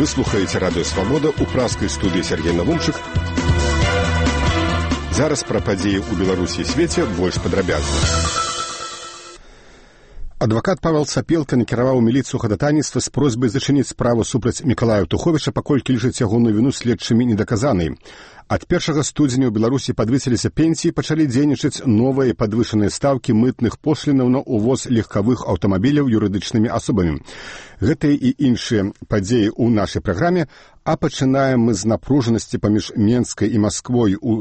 слухаеце радыё Свабода, у праскай студыі Сергей Навумчык. Зараз пра падзеі ў Беларусі і свеце больш падрабязна. Адвакат Павел Сапелка накіраваў у міліцыю хадатайніцтва з просьбай зачыніць справу супраць Мікалая Туховіча, паколькі лежыць ягоную віну следчымі недаказанай. Ад 1 студзеня ў Беларусі падвысіліся пенсіі, пачалі дзейнічаць новыя падвышаныя стаўкі мытных пошлінаў на ўвоз легкавых аўтамабіляў юрыдычнымі асобамі. Гэтыя і іншыя падзеі ў нашай праграме, а пачынаем мы з напружанасці паміж Менскай і Масквой у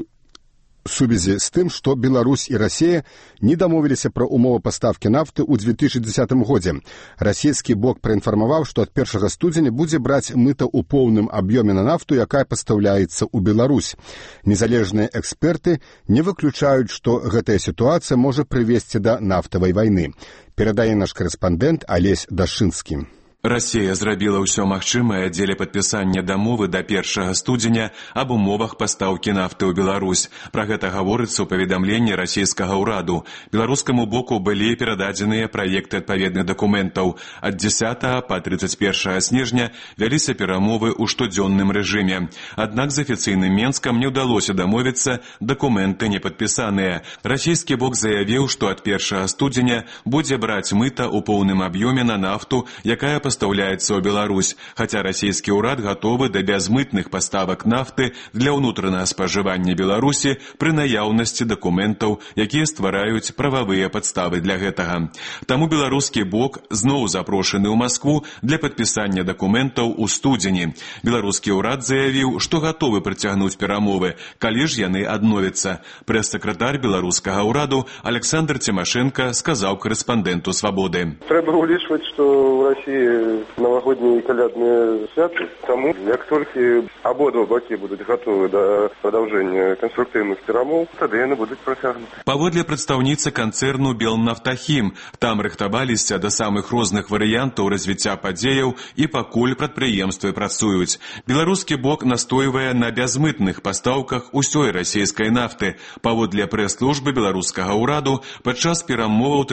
сувязі з тым, што Беларусь і Расія не дамовіліся пра умовы пастаўкі нафты ў 2010 годзе. Расійскі бок праінфармаваў, што ад 1 студзеня будзе браць мыта ў поўным аб'ёме на нафту, якая пастаўляецца ў Беларусь. Незалежныя эксперты не выключаюць, што гэтая сітуацыя можа прывесці да нафтавай вайны. Перадае наш корэспандэнт Алесь Дашынскі. Расія зрабіла ўсё магчымае дзеля падпісання дамовы да 1 студзеня аб умовах пастаўкі нафты ў Беларусь. Пра гэта гаворыцца ў паведамленні расійскага ўраду. Беларускаму боку былі перададзеныя праекты адпаведных дакументаў. Ад 10 па 31 снежня вяліся перамовы ў штодзённым рэжыме. Аднак з афіцыйным Менскам не ўдалося дамовіцца, дакументы не падпісаныя. Расійскі бок заявіў, што ад 1 студзеня будзе браць мыта ў поўным аб'ёме на нафту, якая пастаўляецца ў Беларусь, хаця расійскі ўрад гатовы да бязмытных паставак нафты для ўнутранага спажывання Беларусі пры наяўнасці дакументаў, якія ствараюць прававыя падставы для гэтага. Таму беларускі бок зноў запрошаны ў Маскву для падпісання дакументаў у студзені. Беларускі ўрад заявіў, што гатовы працягнуць перамовы, калі ж яны адновяцца. Прэс-сакратар беларускага ўраду Александр Цімашэнка сказаў корэспандэнту Свабоды. Трэба улічваць, што ў Расіі новогодние и колядные святы. Тому, як толькі абодва бакі будуць гатовы да продолжения конструктивных перамоў, тады яны будуць працягнуты. Паводле прадстаўніцы канцэрну «Белнафтахім», там рыхтаваліся да самых розных варыянтаў развіцця падзеяў і пакуль прадпрыемствы працуюць. Беларускі бок настойвае на бязмытных пастаўках усёй расійскай нафты. Паводле прэс-службы беларускага ўраду, падчас перамоваў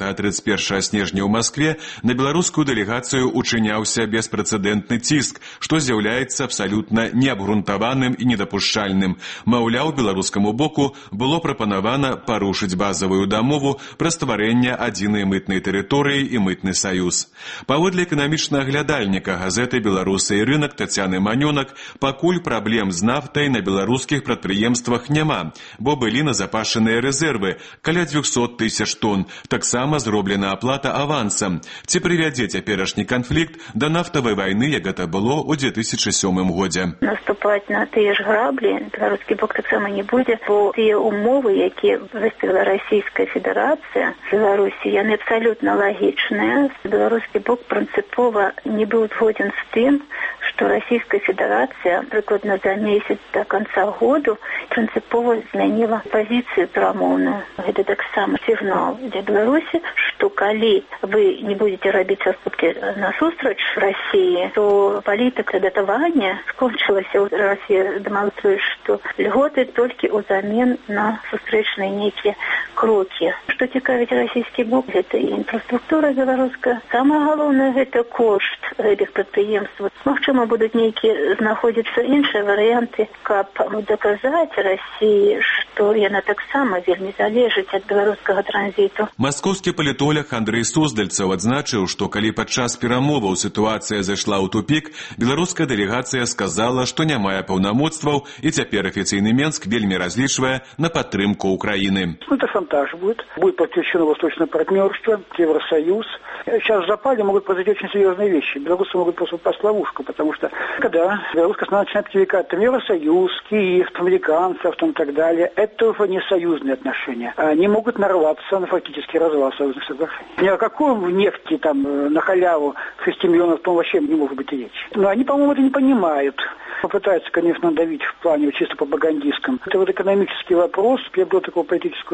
30-31 снежня ў Маскве на беларускую дэлегацыю учыняўся беспрэцэдэнтны ціск, што з'яўляецца абсалютна неабгрунтаваным і недапушчальным. Маўляў, беларускаму боку было прапанавана парушыць базавую дамову пра стварэнне адзінай мытнай тэрыторыі і мытны саюз. Паводле эканамічнага глядальніка газеты «Беларусы і рынак» Тацяны Манёнак, пакуль праблем з нафтай на беларускіх прадпрыемствах няма, бо былі назапашаныя рэзервы каля 200 тысяч тонн. Таксама зроблена аплата авансам. Ці прывядзе цяперашні канфлікт да нафтавай вайны, як гэта было ў 2007 годзе. Наступаць на тыя ж граблі беларускі бок таксама не будзе, бо тыя умовы, якія выставіла Расійская Федэрацыя Беларусі, яны абсалютна лагічныя. Беларускі бок прынцыпова не быў згодзін з тым, што Расійская Федэрацыя прыкладна за месяц да канца году прынцыпова змяніла пазіцыю перамоўную. Гэта таксама сігнал для Беларусі, што калі вы не будете рабіць саступкі насустрач Расіі, то палітыка датавання скончылася. Расія дэманструе, што льготы толькі ўзамен на сустрэчныя нейкія крокі. Што цікавіць расійскі бок, гэта і інфраструктура беларуская. Самае галоўнае гэта кошт гэтых прадпрыемстваў. Магчыма, будуць нейкія знаходзіцца іншыя варыянты, каб даказаць Расіі, што яна таксама вельмі залежыць ад беларускага транзіту. Маскоўскі палітолог Андрэй Суздальцаў адзначыў, што калі падчас перамоваў сітуацыя зайшла ў тупік, беларуская дэлегацыя сказала, што не мае паўнамоцтваў, і цяпер афіцыйны Менск вельмі разлічвае на падтрымку Украины. Это шантаж будет. Будет подключено восточное партнерство, Евросоюз. Сейчас в запале могут произойти очень серьезные вещи. Белорусы могут просто попасть в ловушку, потому что когда белорусская страна начинает привлекать там Евросоюз, Киев, американцев, там так далее, это уже не союзные отношения. Они могут нарваться на фактически развал союзных соглашений. Ни о какой нефти там на халяву 6 миллионов тонн вообще не может быть речи. Но они, по-моему, это не понимают. Попытаются, конечно, давить в плане чисто пропагандистском. Это вот экономический вопрос, приобрел такую политическую значимость.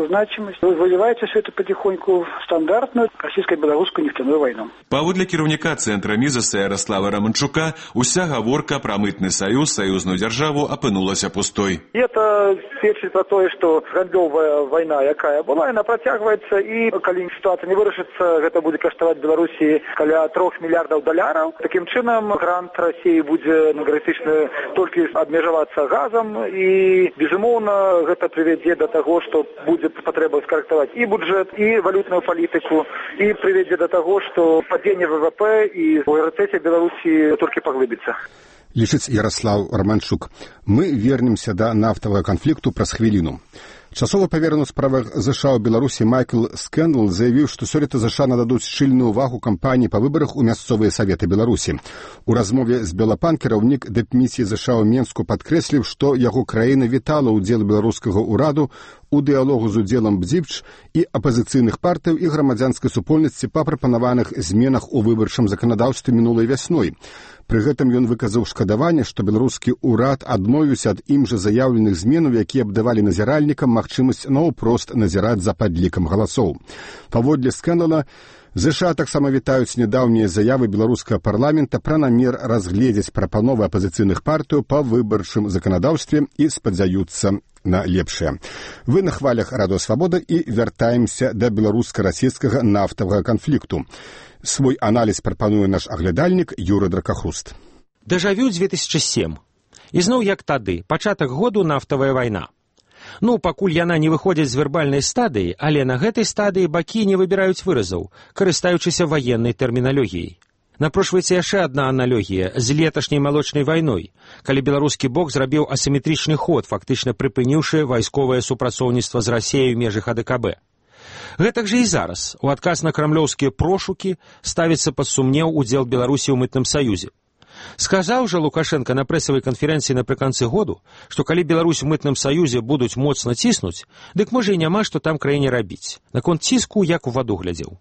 недвижимость. Выливается все это потихоньку в стандартную российско-белорусскую нефтяную войну. Паводле кіраўніка цэнтра Мізаса Ярослава Романчука, уся гаворка пра мытны саюз, саюзную дзяржаву апынулася пустой. Это сведчыць про то, что гандлёвая война, якая была, она протягивается, и калі ситуация не вырашыцца, это будет каштаваць Беларусі каля $3 мільярдаў. Таким чынам, грант России будет энергетычна только обмежеваться газом, и, безумоўна, это приведет до того, что будет потреба скорректовать и бюджет, и валютную политику, и приведет до того, что падение ВВП и рецессия Беларуси только поглыбится. Лічыць Ярослав Романчук. Мы вернемся да нафтавага канфлікту праз хвіліну. Часовы павераны ў справах ЗША ў Беларусі Майкл Скэндл заявіў, што сёлета ЗША нададуць шчыльную ўвагу кампаніі па выбарах у мясцовыя саветы Беларусі. У размове з Белапан кіраўнік дыпмісіі ЗША ў Менску падкрэсліў, што яго краіна вітала ўдзел беларускага ўраду у дыялогу з удзелам БДЗІПЧ і апазіцыйных партыяў і грамадзянскай супольнасці па прапанаваных зменах у выбарчым заканадаўстве мінулай вясной. Пры гэтым ён выказаў шкадаванне, што беларускі ўрад адмовіўся ад ім жа заяўленых зменаў, якія б давалі назіральнікам магчымасць наўпрост назіраць за падлікам галасоў. Паводле Скэндала, ЗША таксама вітаюць нядаўнія заявы беларускага парламента пра намер разгледзець прапановы апазіцыйных партыяў па выбарчым заканадаўстве і спадзяюцца на лепшае. Вы на хвалях Радыё Свабода і вяртаемся да беларуска-расійскага нафтавага канфлікту. Свой аналіз прапануе наш аглядальнік Юры Дракахруст. Дэжавю 2007. Ізноў як тады, пачатак году нафтавая вайна. Пакуль яна не выходзіць з вербальнай стадыі, але на гэтай стадыі бакі не выбіраюць выразаў, карыстаючыся ваеннай тэрміналогіяй. Напрошваецца яшчэ адна аналогія з леташняй малочнай вайной, калі беларускі бок зрабіў асіметрычны ход, фактычна прыпыніўшы вайсковае супрацоўніцтва з Расіяй у межах АДКБ. Гэтак жа і зараз, у адказ на крамлёўскія прошукі, ставіцца пад сумнеў удзел Беларусі ў мытным саюзе. Сказаў жа Лукашенко на прэсавай канферэнцыі напрыканцы году, што калі Беларусь у мытным саюзе будуць моцна ціснуць, дык можа і няма што там краіне рабіць. Наконт ціску як у ваду глядзеў.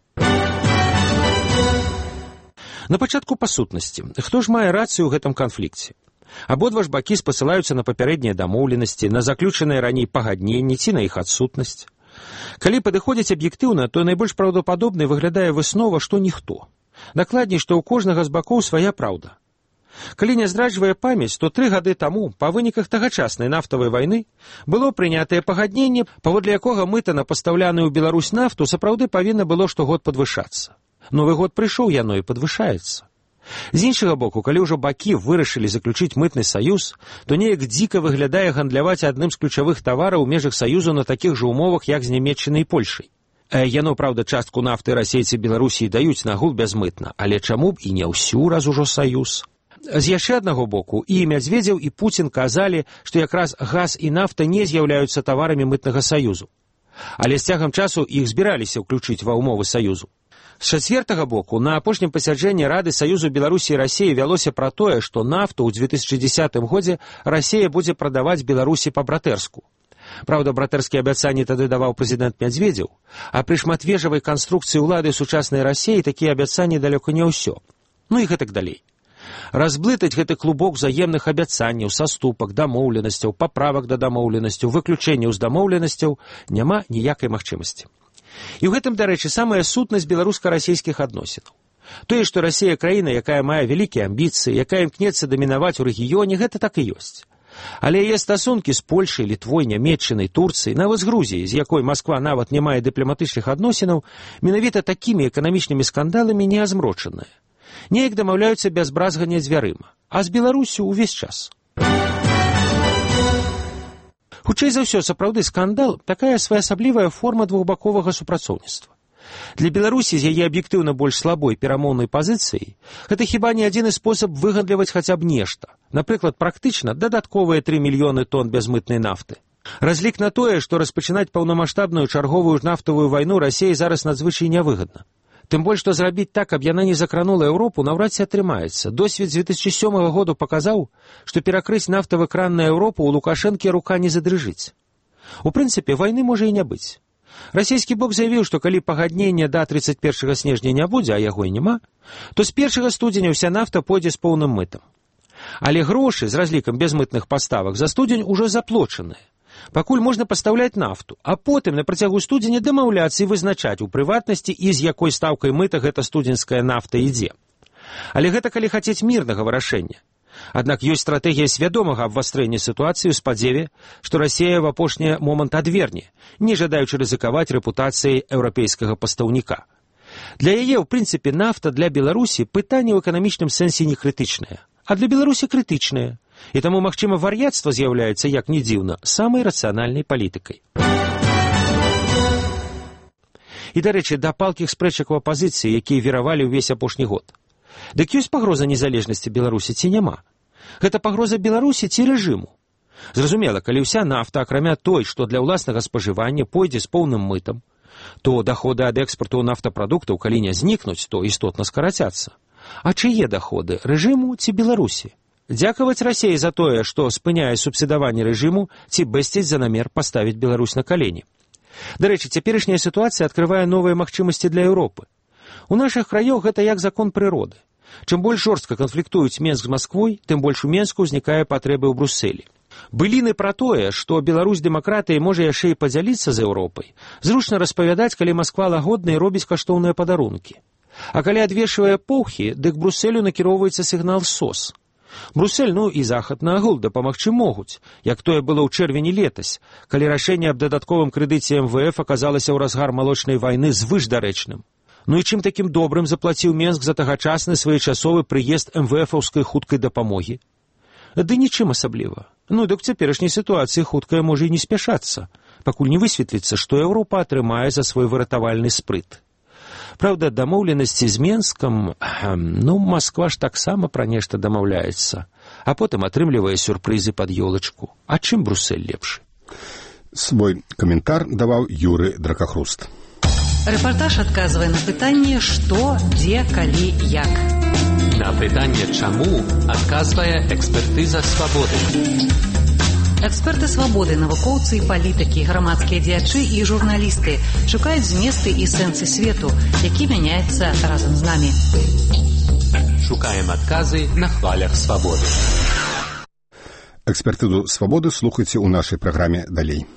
На пачатку па сутнасці. Хто ж мае рацыю ў гэтым канфлікце? Абодва ж бакі спасылаюцца на папярэднія дамоўленасці, на заключаныя раней пагадненні ці на іх адсутнасць. Калі падыходзіць аб'ектыўна, то найбольш праўдападобнай выглядае выснова, што ніхто. Дакладней, што ў кожнага з бакоў свая праўда. Калі не здраджвае памяць, то 3 гады таму, па выніках тагачаснай нафтавай вайны, было прынятае пагадненне, паводле якога мыта на пастаўляную ў Беларусь нафту сапраўды павінна было штогод падвышацца. Новы год прыйшоў, яно і падвышаецца. З іншага боку, калі ўжо бакі вырашылі заключыць мытны саюз, то неяк дзіка выглядае гандляваць адным з ключавых тавараў у межах саюзу на такіх жа умовах, як з Нямецчынай і Польшай. Яно, праўда, частку нафты расейцы Беларусі даюць на гул бязмытна, але чаму б і не ўсю, раз ужо саюз? З яшчэ аднаго боку, і Мядзведзеў, і Пуцін казалі, што якраз газ і нафта не з'яўляюцца таварамі мытнага саюзу. Але з цягам часу іх збіраліся ўключыць ва ўмовы саюзу. З чацвертага боку, на апошнім пасяджэнні Рады Саюзу Беларусі і Расіі вялося пра тое, што нафту ў 2010 годзе Расія будзе прадаваць Беларусі па-братэрску. Праўда, братэрскія абяцанні тады даваў прэзідэнт Мядзведзеў, а пры шматвежавай канструкцыі ўлады сучаснай Расіі такія абяцанні далёка не ўсё. І гэтак далей. Разблытаць гэты клубок взаемных абяцанняў, саступак, дамоўленасцяў, паправак да дамоўленасцяў, выключэнняў з дамоўленасцяў няма ніякай магчымасці. І ў гэтым, дарэчы, самая сутнасць беларуска-расійскіх адносінаў. Тое, што Расія краіна, якая мае вялікія амбіцыі, якая імкнецца дамінаваць у рэгіёне, гэта так і ёсць. Але яе стасункі з Польшай, Літвой, Нямецчынай, Турцыяй, нават з Грузіяй, з якой Масква нават не мае дыпламатычных адносінаў, менавіта такімі эканамічнымі скандаламі не азмрочаныя. Неяк дамаўляюцца без бразгання дзвярыма, а з Беларусю ўвесь час. Хутчэй за ўсё, сапраўды скандал – такая своеасаблівая форма двухбаковага супрацоўніцтва. Для Беларусі з яе аб'ектыўна больш слабой перамоўнай пазіцыяй гэта хіба не адзіны спосаб выгандліваць хаця б нешта, напрыклад, практычна дадатковыя 3 мільёны тонн бязмытнай нафты. Разлік на тое, што распачынаць паўнамаштабную чарговую нафтавую вайну Расіі зараз надзвычай нявыгадна. Тым больш, што зрабіць так, каб яна не закранула Еўропу, наўрад ці атрымаецца. Досвед з 2007 году паказаў, што перакрыць нафтавы кран на Еўропу ў Лукашэнкі рука не задрыжыць. У прынцыпе, вайны можа і не быць. Расійскі бок заявіў, што калі пагаднення да 31 снежня не будзе, а яго і няма, то з 1 студзеня ўся нафта пойдзе з поўным мытам. Але грошы з разлікам безмытных паставак за студзень ужо заплочаныя. Пакуль можна пастаўляць нафту, а потым на працягу студзеня дамаўляцца і вызначаць у прыватнасці і з якой стаўкай мыта гэта студзенская нафта ідзе. Але гэта калі хацець мірнага вырашэння. Аднак ёсць стратэгія свядомага абвастрэння сітуацыі ў спадзеве, што Расія в апошні момант адверне, не жадаючы рызыкаваць рэпутацыяй еўрапейскага пастаўніка. Для яе, ў прынцыпе, нафта для Беларусі пытанне ў эканамічным сэнсе не крытычнае, а для Беларусі крытычнае. І таму, магчыма, вар'яцтва з'яўляецца, як не дзіўна, самай рацыянальнай палітыкай. І, дарэчы, да палкіх спрэчак у апазіцыі, якія віравалі ўвесь апошні год. Дык ёсць пагроза незалежнасці Беларусі ці няма? Гэта пагроза Беларусі ці рэжыму? Зразумела, калі ўся нафта, акрамя той, што для ўласнага спажывання пойдзе з поўным мытам, то даходы ад экспарту нафтапрадуктаў, калі не знікнуць, то істотна скарацяцца. А чые даходы, рэжыму ці Беларусі? Дзякаваць Расіі за тое, што спыняе субсідаванне рэжыму, ці бэсціць за намер паставіць Беларусь на калені. Дарэчы, цяперашняя сітуацыя адкрывае новыя магчымасці для Еўропы. У нашых краёх гэта як закон прыроды. Чым больш жорстка канфліктуюць Менск з Масквой, тым больш у Менску ўзнікае патрэбы ў Брусэлі. Быліны пра тое, што Беларусь дэмакратыі можа яшчэ і падзяліцца з Еўропай, зручна распавядаць, калі Масква лагодна і робіць каштоўныя падарункі. А калі адвешвае похі, дык Брусэлю накіроўваецца сігнал СОС. Брусель, і захад на агул дапамагчы могуць, як тое было ў чэрвені летась, калі рашэнне аб дадатковым крэдыце МВФ аказалася ў разгар малочнай вайны звышдарэчным. І чым такім добрым заплаціў Менск за тагачасны своечасовы прыезд МВФаўскай хуткай дапамогі? Ды нічым асабліва. Дык цяперашняй сітуацыі хуткая можа і не спяшацца, пакуль не высветліцца, што Еўропа атрымае за свой выратавальны спрыт. Праўда, дамоўленасці з Менскам, Масква ж таксама пра нешта дамаўляецца, а потым атрымлівае сюрпрызы пад ёлачку. А чым Брусель лепшы? Свой каментар даваў Юры Дракахруст. Рэпартаж адказвае на пытанне «Што, дзе, калі, як». На пытанне «Чаму» адказвае экспертыза «Свабоды». Эксперты «Свабоды», навукоўцы і палітыкі, грамадскія дзеячы і журналісты шукаюць зместы і сэнсы свету, які мяняецца разам з намі. Шукаем адказы на хвалях «Свабоды». Экспертызу «Свабоды» слухайце ў нашай праграме далей.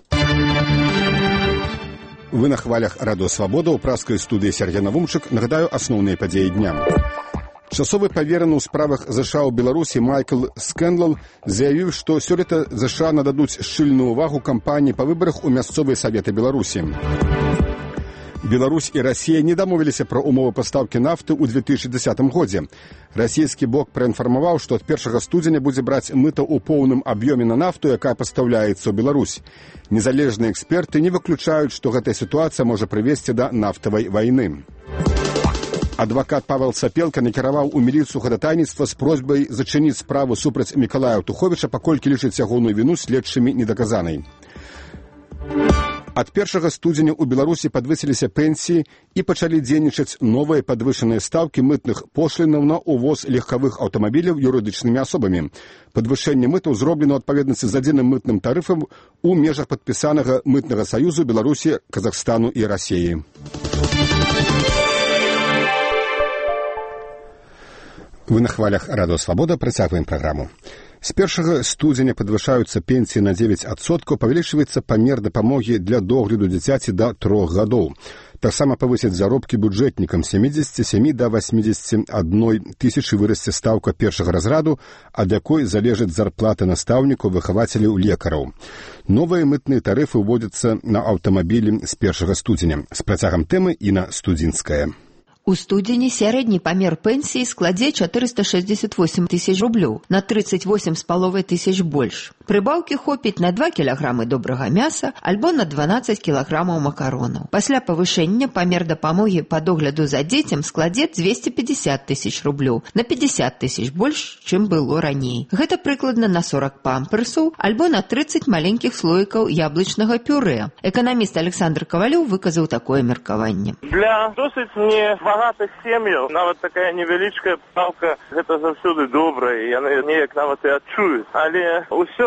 Вы на хвалях радыё «Свабода» ў праскай студыі Сергей Навумчык. Нагадаю асноўныя падзеі дня. Часовы павераны ў справах ЗША ў Беларусі Майкл Скэнлал заявіў, што сёлета ЗША нададуць шчыльную ўвагу кампаніі па выбарах у мясцовыя саветы Беларусі. Беларусь і Расія не дамовіліся пра умовы пастаўкі нафты ў 2010 годзе. Расійскі бок праінфармаваў, што ад 1 студзеня будзе браць мыта ў поўным аб'ёме на нафту, якая пастаўляецца ў Беларусь. Незалежныя эксперты не выключаюць, што гэтая сітуацыя можа прывесці да нафтавай вайны. Адвакат Павел Сапелка накіраваў у міліцыю хадатайніцтва з просьбай зачыніць справу супраць Мікалая Туховіча, паколькі лічыць ягоную віну следчымі недаказанай. Ад 1 студзеня ў Беларусі падвысіліся пенсіі і пачалі дзейнічаць новыя падвышаныя стаўкі мытных пошлінаў на ўвоз легкавых аўтамабіляў юрыдычнымі асобамі. Падвышэнне мытаў зроблена ў адпаведнасці з адзіным мытным тарыфам у межах падпісанага мытнага саюзу Беларусі, Казахстану і Расіі. Вы на хвалях радыё «Свабода», працягваем праграму. З 1 студзеня падвышаюцца пенсіі на 9%, павялічваецца памер дапамогі для догляду дзіцяці да 3 гадоў. Таксама павысяць заробкі бюджэтнікам 77 да 81 тысячы вырасце стаўка першага разраду, ад якой залежыць зарплата настаўнікаў, выхавацеляў, лекараў. Новыя мытныя тарыфы ўводзяцца на аўтамабілі з 1 студзеня. З працягам тэмы Інна Студзінская. У студзені сярэдні памер пенсіі складзе 468 тысяч рублёў, на 38,5 тысяч больш. Прыбаўкі хопіць на 2 кілаграмы добрага мяса альбо на 12 кілаграмаў макаронаў. Пасля павышэння памер дапамогі па догляду за дзецям складзе 250 тысяч рублёў, на 50 тысяч больш, чым было раней. Гэта прыкладна на 40 памперсаў альбо на 30 маленькіх слоікаў яблычнага пюрэ. Эканаміст Александр Кавалёў выказаў такое меркаванне. Для досыць багатых сем'яў нават такая невялічкая паўка гэта заўсёды добра, і яны неяк нават і адчуюць. Але ўсё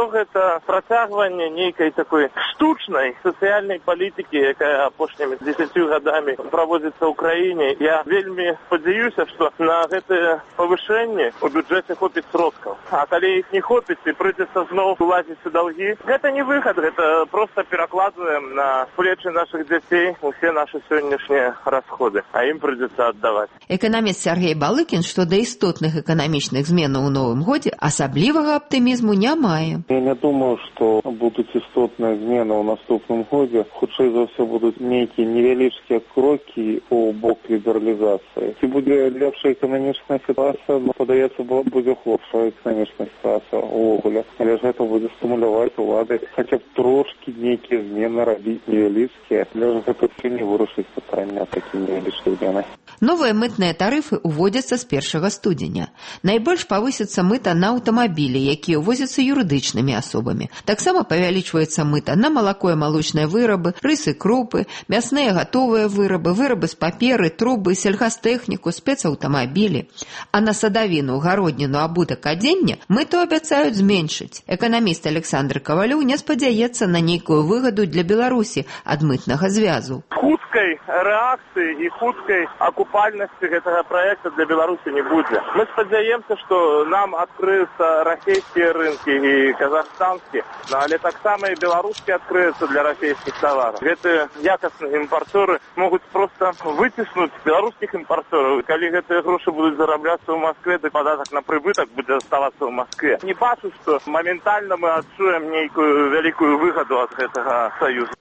гэта працягванне нейкай такой штучнай сацыяльнай палітыкі, якая апошнімі 10 гадамі праводзіцца ў краіне. Я вельмі спадзяюся, што на гэтае павышэнне ў бюджэце хопіць сродкаў. А калі іх не хопіць і прыйдзецца зноў улазіць у даўгі, гэта не выхад, гэта проста перакладваем на плечы нашых дзяцей усе нашы сённяшнія расходы, а ім прыйдзецца аддаваць. Эканаміст Сергей Балыкін, што да істотных эканамічных зменаў у новым годзе асаблівага аптымізму не мае. Я не думаю, што будуць істотныя змены ў наступным годзе. Хутчэй за ўсё будуць нейкія невялічкія крокі у бок лібералізацыі. Ці будзе лепшая эканамічная сітуацыя, падаецца, будзе горшая эканамічная сітуацыя ўвогуле. Але ж гэта будзе стымуляваць улады хаця б трошкі нейкія змены рабіць невялічкія. Але ж гэта ўсё не вырашыць пытанне такім невялічкіх зменах. Новыя мытныя тарыфы ўводзяцца з 1 студзеня. Найбольш павысіцца мыта на аўтамабілі, якія ўвозяцца юрыдычнымі асобамі. Таксама павялічваецца мыта на малако і малочныя вырабы, рысы, крупы, мясныя гатовыя вырабы, вырабы з паперы, трубы, сельгастэхніку, спецаўтамабілі. А на садавіну, гародніну, абутак, адзення мыту абяцаюць зменшыць. Эканаміст Александр Кавалёў не спадзяецца на нейкую выгаду для Беларусі ад мытнага звязу. Хуткай рэакцыі і хуткай акупальнасці гэтага праекта для Беларусі не будзе. Мы спадзяемся, што нам адкрыюцца расійскія рынкі і казахстанскі, але таксама і беларускі адкрыюцца для расійскіх тавараў. Гэтыя якасныя імпарцёры могуць проста выціснуць беларускіх імпарцёраў. Калі гэтыя грошы будуць зарабляцца ў Маскве, то падатак на прыбытак будзе заставацца ў Маскве. Не бачу, што моментальна мы адчуем нейкую вялікую выгаду ад гэтага саюзу.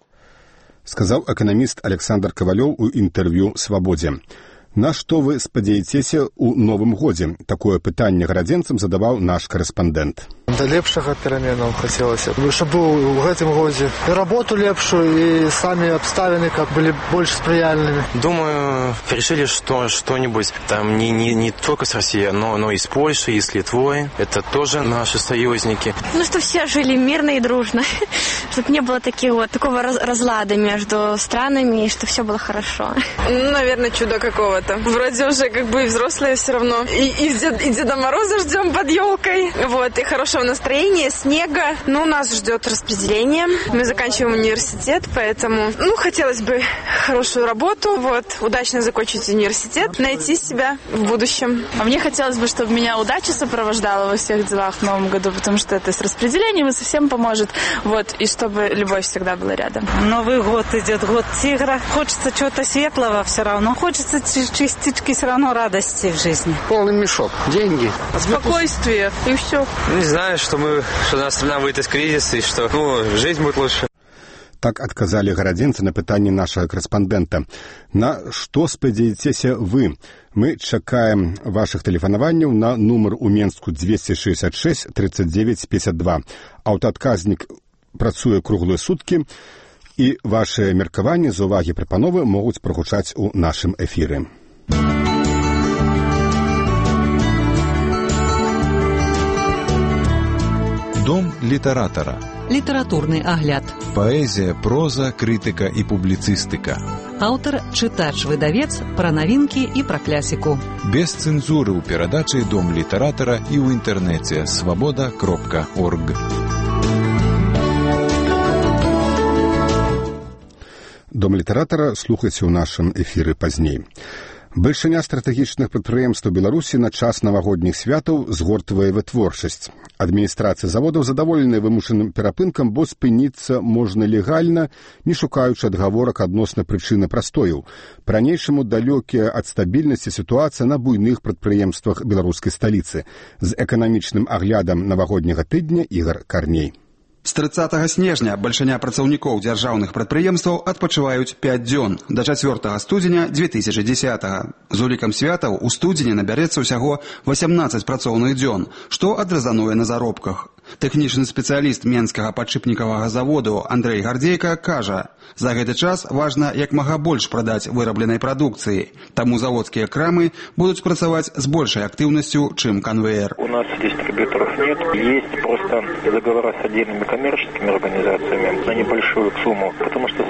Сказаў эканаміст Александр Кавалёў у інтэрв'ю «Свабодзе». На што вы спадзяецеся ў новым годзе? Такое пытанне гарадзенцам задаваў наш корэспандэнт. Да лепшага пераменаў хацелася, щоб быў у гэтым годзе і работу лепшую, і самі абставіны каб былі больш спрыяльнымі. Думаю, решили, что что-нибудь там не только с Россией, но и с Польшей, и с Литвой. Это тоже наши союзники. Ну, что все жили мирно и дружно, чтобы не было такого разлада между странами, и что все было хорошо. Ну, наверное, чудо какого-то. Вроде уже как бы и взрослые все равно. И Деда Мороза ждем под елкой. Вот, и хорошего настроения, снега. Ну, нас ждет распределение. Мы заканчиваем университет, поэтому, хотелось бы хорошую работу, удачно закончить университет, найти себя в будущем. А мне хотелось бы, чтобы меня удача сопровождала во всех делах в новом году, потому что это с распределением и совсем поможет. И чтобы любовь всегда была рядом. Новый год идет, год тигра. Хочется чего-то светлого все равно. Хочется частички все равно радости в жизни. Полный мешок. Деньги. Спокойствие. И все. Не знаю, что наша страна выйдет из кризиса, и что жизнь будет лучше. Так адказалі гарадзенцы на пытанне нашага корэспандэнта. На што спадзяецеся вы? Мы чакаем вашых тэлефанаванняў на нумар у Менску 266 39 52. Аўтаадказнік працуе круглыя суткі, і вашыя меркаванні, заўвагі, прапановы могуць прагучаць у нашым эфіры. Дом літаратара. Літаратурны агляд. Паэзія, проза, крытыка і публіцыстыка. Аўтар, чытач-выдавец, пра навінкі і пра клясіку. Без цэнзуры ў перадачы Дом літаратара і ў інтэрнэце свабода.орг. Дом літаратара слухайце ў нашым эфіры пазней. Бальшыня стратэгічных прадпрыемстваў Беларусі на час навагодніх святаў згортвае вытворчасць. Адміністрацыя заводаў задаволеная вымушаным перапынкам, бо спыніцца можна легальна, не шукаючы адгаворак адносна прычыны прастояў. Па-ранейшаму далёкія ад стабільнасці сітуацыя на буйных прадпрыемствах беларускай сталіцы. З эканамічным аглядам навагодняга тыдня Ігар Карней. З 30 снежня бальшыня працаўнікоў дзяржаўных прадпрыемстваў адпачываюць 5 дзён да 4 студзеня 2010. З улікам святаў у студзені набярэцца ўсяго 18 працоўных дзён, што адрэзануе на заробках. Тэхнічны спецыяліст Менскага падшыпнікавага заводу Андрэй Гардзейка кажа, за гэты час важна як мага больш прадаць вырабленай прадукцыі, таму заводскія крамы будуць працаваць з большай актыўнасцю, чым конвейер. У нас дистрибьюторов нет, есть просто договора с отдельными коммерческими организациями на небольшую сумму, потому что сама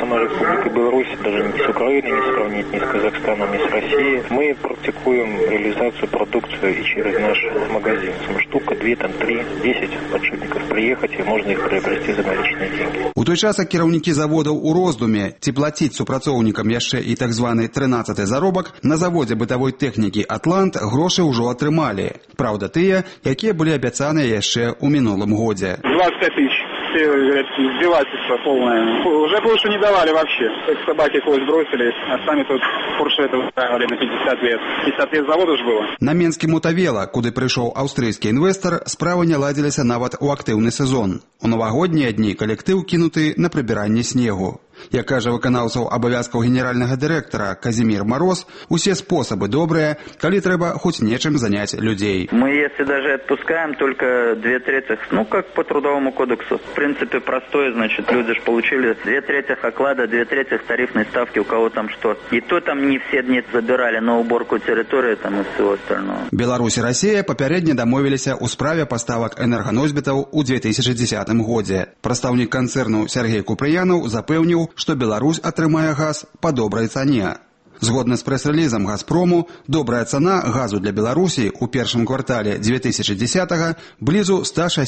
Автономной Республикой Беларусь, даже не с Украиной, не сравнить ни с Казахстаном, ни с Россией. Мы практикуем реализацию продукции и через наш магазин. Штука, 2, 3, 10 подшипников приехать, и можно их приобрести за наличные деньги. У той час, як кіраўнікі заводаў у роздуме, ці плаціць супрацоўнікам яшчэ і так званы 13-й заробак, на заводзе бытавой тэхнікі «Атлант» грошы ўжо атрымалі. Праўда, тыя, якія былі абяцаныя яшчэ ў минулом годзе. 25 тысяч. Все, говорят, издевательство полное. Уже больше не давали вообще. Как собаки кость бросили, а сами тут фуршеты устраивали на 50 лет. 50 лет завода ж было. На Менске Мутавела, куды прыйшоў аўстрыйскі інвестар, справы не ладзіліся нават у актыўны сезон. У новагоднія дні калектыў кінуты на прыбіранне снегу. Як кажа выканаўцаў абавязкаў генеральнага дырэктара Казімір Мароз, усе спосабы добрыя, калі трэба хоць нечым заняць людзей. Мы, если даже отпускаем только 2/3, как по трудовому кодексу, в принципе, простое, значит, люди же получили 2/3 оклада, 2/3 тарифной ставки, у кого там что. И то там не все дни забирали на уборку территории там и всего остального. Беларусь и Россия папярэдне дамовіліся ў справе паставак энерганосьбітаў у 2010 годзе. Прадстаўнік канцэрну Сергей Купрыянаў запэўніў, што Беларусь атрымае газ па добрай цане. Згодна з прэс-рэлізам «Газпрому», добрая цана газу для Беларусі ў першым квартале 2010-го блізу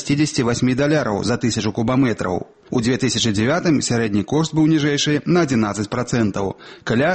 $168 за 1000 кубаметраў. У 2009 сярэдні кошт быў ніжэйшы на 11%, каля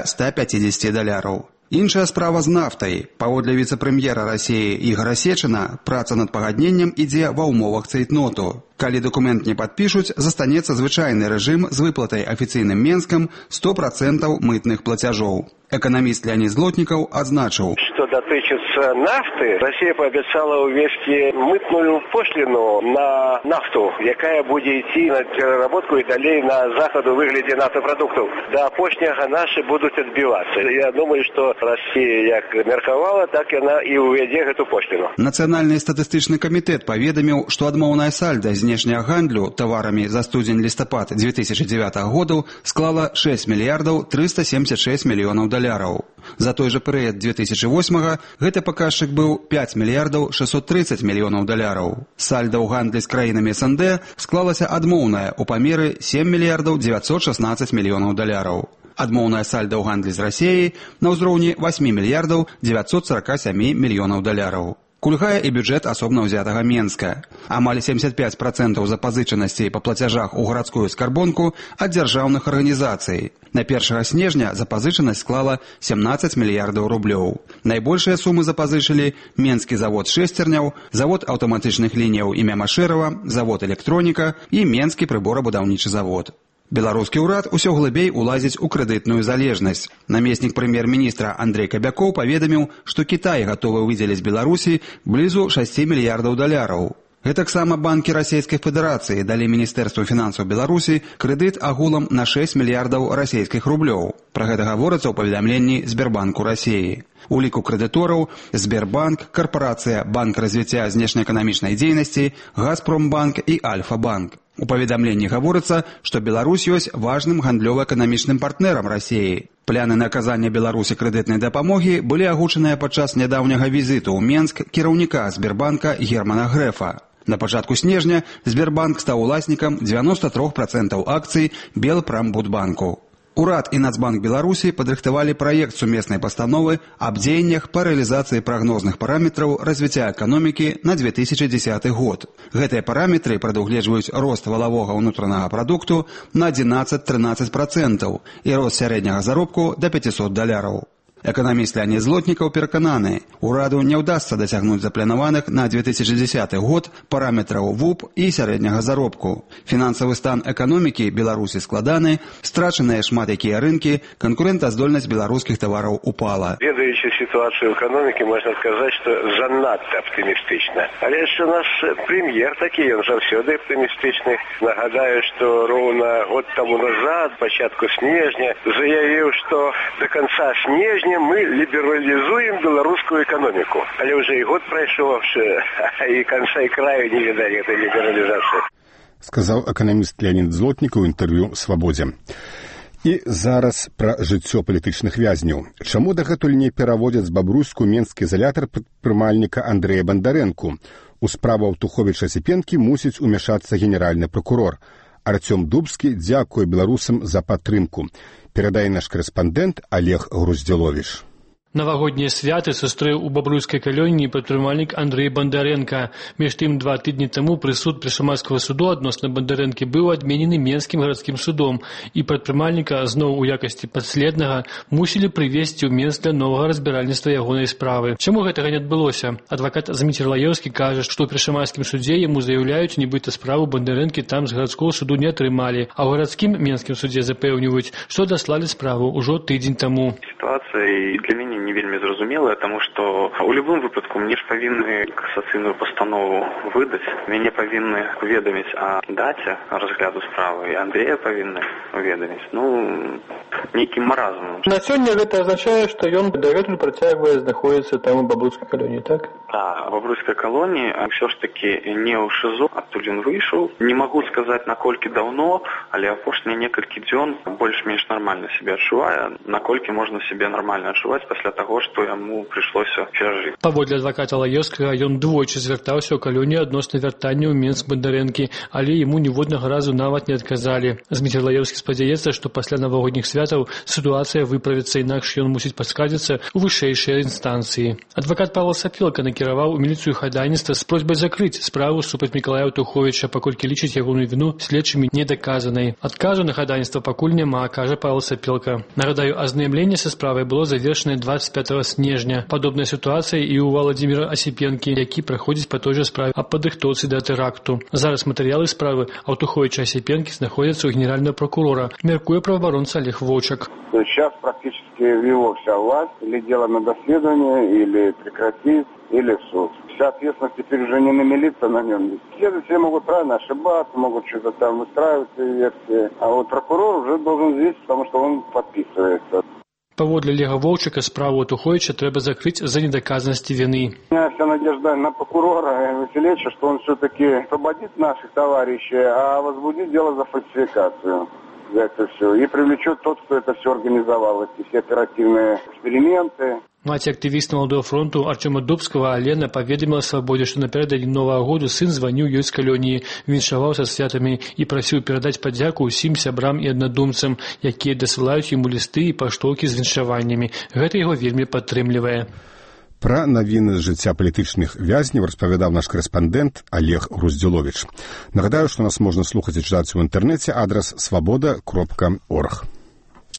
$150. Іншая справа з нафтай. Паводле віцэ-прэм'ера Расіі Ігора Сечына, праца над пагадненнем ідзе ва ўмовах цэйтноту. Калі документ не падпішуць, застанецца звычайны рэжым з выплатай афіцыйным Менскам 100% мытных плацяжоў. Экономист Леонид Злотников отзначил, что дотычется нафты, Россия пообещала увести мытную пошлину на нафту, якая будет идти на переработку и далее на заход у выгляде нафтопродуктов. Да опошняга наши будут отбиваться. Я думаю, что Россия як меркавала, так и она и уведет эту пошлину. Национальный статистычный комитет поведомил, что адмоўнае сальдо знешняга гандлю товарами за студзень-лістапад 2009 года склала 6 миллиардов 376 миллионов доляраў. За той же перыяд 2008-го гэты паказчык быў 5 мільярдаў 630 мільёнаў даляраў. Сальда ў гандлі з краінамі СНД склалася адмоўнае ў памеры 7 мільярдаў 916 мільёнаў даляраў. Адмоўная сальда ў гандлі з Расіяй на ўзроўні 8 мільярдаў 947 мільёнаў даляраў. Кульгае і бюджэт асобна ўзятага Менска. Амаль 75% запазычанасцей па плацяжах у гарадскую скарбонку ад дзяржаўных арганізацый. На 1 снежня запазычанасць склала 17 мільярдаў рублёў. Найбольшыя сумы запазычылі Менскі завод шестерняў, завод аўтаматычных лініяў імя Машэрава, завод электроніка і Менскі прыборабудаўнічы завод. Беларускі ўрад усё глыбей улазіць у крэдытную залежнасць. Намеснік прэм'ер-міністра Андрей Кабякоў паведаміў, што Кітай гатовы выдзеліць Беларусі блізу 6 мільярдаў даляраў. Гэтаксама банкі Расійскай Федэрацыі далі Міністэрству фінансаў Беларусі крэдыт агулам на 6 мільярдаў расійскіх рублёў. Пра гэта гаворыцца ў паведамленні Сбербанку Расіі. У ліку крэдытораў Сбербанк, Карпорацыя Банк развіцця знешнеэканамічнай дзейнасці, Газпромбанк і Альфа-банк. У паведамленні гаворыцца, што Беларусь ёсць важным гандлёва-эканамічным партнерам Расіі. Пляны на аказанне Беларусі крэдытнай дапамогі былі агучаныя падчас нядаўняга візіту ў Менск кіраўніка Сбербанка Германа Грэфа. На пачатку снежня Сбербанк стаў уласнікам 93% акцый Белпрамбудбанку. Урад і Нацбанк Беларусі падрыхтавалі праект сумеснай пастановы аб дзеяннях па рэалізацыі прагнозных параметраў развіцця эканомікі на 2010 год. Гэтыя параметры прадугледжваюць рост валавога ўнутранага прадукту на 11-13% і рост сярэдняга заробку да $500. Эканаміст Леонид Злотников перакананы, ураду не ўдасца дасягнуць запланаваных на 2010 год параметраў ВУП і сярэдняга заробку. Фінансавы стан эканомікі Беларусі складаны, страчаныя шмат якія рынкі, канкурэнтаздольнасць беларускіх тавараў упала. Ведаючы ситуацию в экономике, можно сказать, что занадто оптимистично. Але что наш премьер такий, он завсёды оптимистичный. Нагадаю, что ровно год тому назад, початку снежня, заявил, что до конца снежня мы либерализуем белорусскую экономику. Але уже и год прошел, и конца и края не видали этой либерализации. Сказал экономист Леонид Злотников в интервью «Свободе». І зараз пра жыццё палітычных вязняў. Чаму дагэтуль не пераводзяць з Бабруйску менскі изалятар прадпрымальніка Андрэя Бандарэнку? У справу Аўтуховіча-Сіпенкі мусіць умяшацца генеральны прокурор. Артём Дубскі дзякуе беларусам за падтрымку. Перадае наш корэспандэнт Олег Груздзіловіч. Навагоднія святы сустрэў у бабруйскай калоніі прадпрымальнік Андрэй Бандарэнка. Між тым, 2 тыдні таму прысуд Прышамайскага суду адносна Бандарэнкі быў адменены Менскім гарадскім судом, і прадпрымальніка зноў у якасці падследнага мусілі прывесці ў Менск для новага разбіральніцтва ягонай справы. Чаму гэтага не адбылося? Адвакат Зміцер Лаеўскі кажа, што ў Прышамайскім судзе яму заяўляюць, нібыта справу Бандарэнкі там з гарадскога суду не атрымалі, а ў гарадскім Менскім судзе запэўніваюць, што даслалі справу ўжо тыдзень таму. Сітуацыя для мяне не вельмі зразумелая, таму што ў любым выпадку мне ж павінны касацыйную пастанову выдаць. Мяне павінны уведаміць о даце разгляду справы, і Андрэя павінны уведаміць. Нейкім маразмам. На сёння гэта азначае, што ён дагэтуль працягвае знаходзіцца там у бабруйскай калоніі, так? Так, у бабруйскай калоніі ўсё ж такі не ў ШИЗО, адтуль ён выйшаў. Не магу сказаць, наколькі даўно, але апошнія некалькі дзён больш-менш нармальна сябе адчувае, наколькі можна сябе нармальна адчуваць пасля таго, што яму прыйшлося перажыць. Паводле адваката Лаеўскага, ён двойчы звяртаўся ў калонію адносна вяртання ў Менск Бандарэнкі, але яму ніводнага разу нават не адказалі. Зміцер Лаеўскі спадзяецца, што пасля навагодніх святаў сітуацыя выправіцца, інакш ён мусіць паскардзіцца ў вышэйшыя інстанцыі. Адвакат Павел Сапелка накіраваў у міліцыю хадайніцтва з просьбай закрыць справу супраць Мікалая Туховіча, паколькі лічыць ягоную віну следчымі недаказанай. Адказу на хадайніцтва пакуль няма, кажа Павел Сапелка. Нагадаю, азнаямленне са справай было завершанае 25 снежня. Падобная сітуацыя і ў Владзіміра Асіпенкі, які праходзіць па той жа справе аб падрыхтоўцы да тэракту. Зараз матэрыялы справы Аўтуховіча Асіпенкі знаходзяцца ў генерального прокурора, мяркуе праваабаронца Олег Вовчак. Сейчас практически его вся власть, или дело на доследование, или прекратить, или в суд. Вся ответственность теперь уже не на милиции, на нем. Следователи могут правильно ошибаться, могут что-то там выстраивать версии, а вот прокурор уже должен здесь, потому что он подписывается. Паводле Олега Вовчака справу Туховича трэба закрыць за недоказанности вины. У меня вся надежда на прокурора Васильевича, что он все-таки освободит наших товарищей, а возбудит дело за фальсификацию. За это все. И привлечет тот, кто это все организовал, эти все оперативные эксперименты. Маці актывіста Маладога фронту Артёма Дубскага Алена паведаміла Свабодзе, што напярэдадні Новага году сын званіў ёй з калоніі, віншаваў са святамі і прасіў перадаць падзяку ўсім сябрам і аднадумцам, якія дасылаюць яму лісты і паштоўкі з віншаваннямі. Гэта яго вельмі падтрымлівае. Пра навіны з жыцця палітычных вязняў распавядаў наш корэспандэнт Олег Груздзіловіч. Нагадаю, што нас можна слухаць і чытаць у інтэрнэце, адрас свабода.орг.